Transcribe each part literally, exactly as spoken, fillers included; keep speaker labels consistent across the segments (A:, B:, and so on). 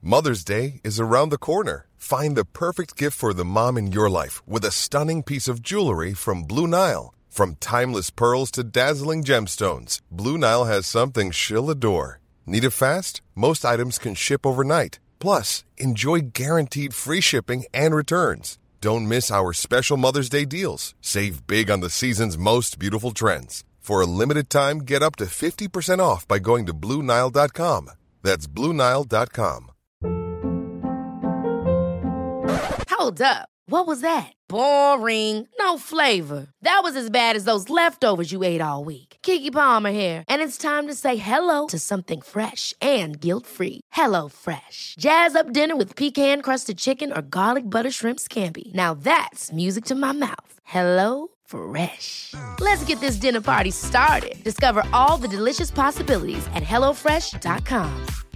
A: Mother's Day is around the corner. Find the perfect gift for the mom in your life with a stunning piece of jewelry from Blue Nile. From timeless pearls to dazzling gemstones, Blue Nile has something she'll adore. Need it fast? Most items can ship overnight. Plus, enjoy guaranteed free shipping and returns. Don't miss our special Mother's Day deals. Save big on the season's most beautiful trends. For a limited time, get up to fifty percent off by going to Blue Nile dot com. That's Blue Nile dot com.
B: Hold up. What was that? Boring. No flavor. That was as bad as those leftovers you ate all week. Keke Palmer here, and it's time to say hello to something fresh and guilt-free. Hello Fresh. Jazz up dinner with pecan-crusted chicken or garlic butter shrimp scampi. Now that's music to my mouth. Hello Fresh. Let's get this dinner party started. Discover all the delicious possibilities at hello fresh dot com.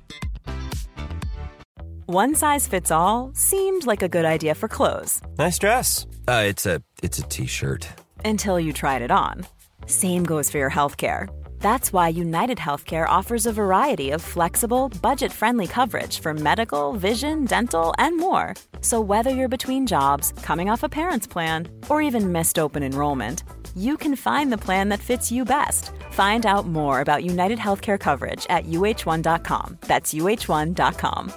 C: One size fits all seemed like a good idea for clothes.
D: Nice dress. Uh, it's a it's a t-shirt.
C: Until you tried it on. Same goes for your healthcare. That's why United Healthcare offers a variety of flexible, budget-friendly coverage for medical, vision, dental, and more. So whether you're between jobs, coming off a parent's plan, or even missed open enrollment, you can find the plan that fits you best. Find out more about United Healthcare coverage at U H one dot com. That's U H one dot com.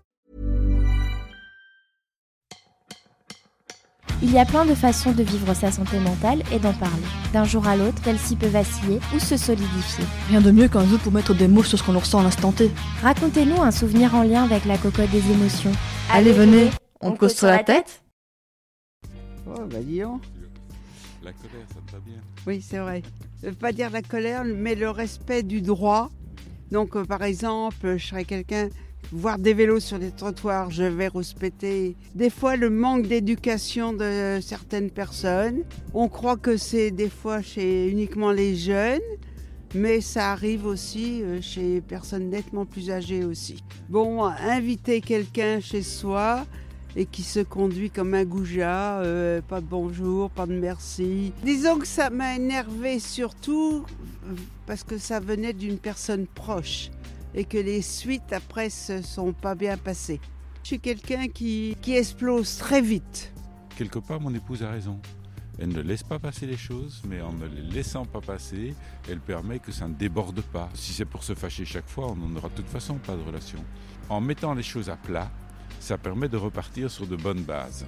E: Il y a plein de façons de vivre sa santé mentale et d'en parler. D'un jour à l'autre, celle-ci peut vaciller ou se solidifier.
F: Rien de mieux qu'un jeu pour mettre des mots sur ce qu'on ressent à l'instant T.
E: Racontez-nous un souvenir en lien avec la cocotte des émotions.
F: Allez, venez, on, on cause sur la tête.
G: Oh, bah dis donc.
H: La colère, ça te va bien.
G: Oui, c'est vrai. Je veux pas dire la colère, mais le respect du droit. Donc, euh, par exemple, je serais quelqu'un... Voir des vélos sur les trottoirs, je vais rouspéter. Des fois, le manque d'éducation de certaines personnes. On croit que c'est des fois chez uniquement les jeunes, mais ça arrive aussi chez personnes nettement plus âgées aussi. Bon, inviter quelqu'un chez soi et qui se conduit comme un goujat, euh, pas de bonjour, pas de merci. Disons que ça m'a énervé surtout parce que ça venait d'une personne proche. Et que les suites après se sont pas bien passées. Je suis quelqu'un qui, qui explose très vite.
H: Quelque part, mon épouse a raison. Elle ne laisse pas passer les choses, mais en ne les laissant pas passer, elle permet que ça ne déborde pas. Si c'est pour se fâcher chaque fois, on n'en aura de toute façon pas de relation. En mettant les choses à plat, ça permet de repartir sur de bonnes bases.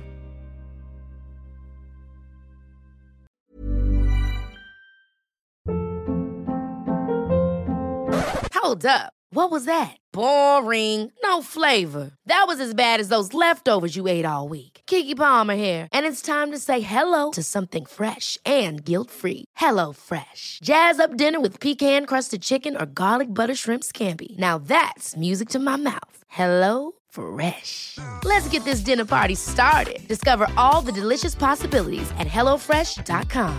B: Hold up. What was that? Boring. No flavor. That was as bad as those leftovers you ate all week. Keke Palmer here, and it's time to say hello to something fresh and guilt-free. Hello Fresh. Jazz up dinner with pecan-crusted chicken or garlic butter shrimp scampi. Now that's music to my mouth. Hello Fresh. Let's get this dinner party started. Discover all the delicious possibilities at hello fresh dot com.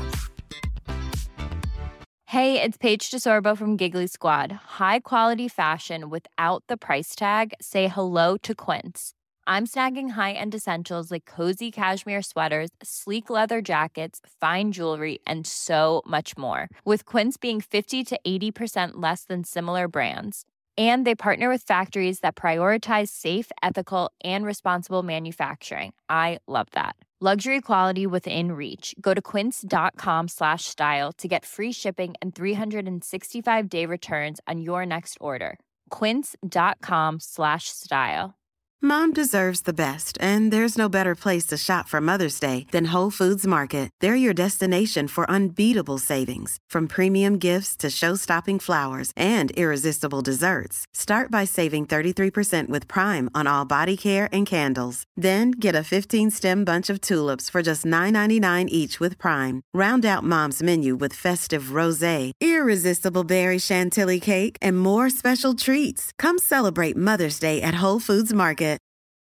I: Hey, it's Paige DeSorbo from Giggly Squad. High quality fashion without the price tag. Say hello to Quince. I'm snagging high-end essentials like cozy cashmere sweaters, sleek leather jackets, fine jewelry, and so much more. With Quince being fifty to eighty percent less than similar brands. And they partner with factories that prioritize safe, ethical, and responsible manufacturing. I love that. Luxury quality within reach. Go to quince.com slash style to get free shipping and three sixty-five day returns on your next order. Quince.com slash style.
J: Mom deserves the best, and there's no better place to shop for Mother's Day than Whole Foods Market. They're your destination for unbeatable savings, from premium gifts to show-stopping flowers and irresistible desserts. Start by saving thirty-three percent with Prime on all body care and candles. Then get a fifteen-stem bunch of tulips for just nine ninety-nine each with Prime. Round out Mom's menu with festive rosé, irresistible berry chantilly cake, and more special treats. Come celebrate Mother's Day at Whole Foods Market.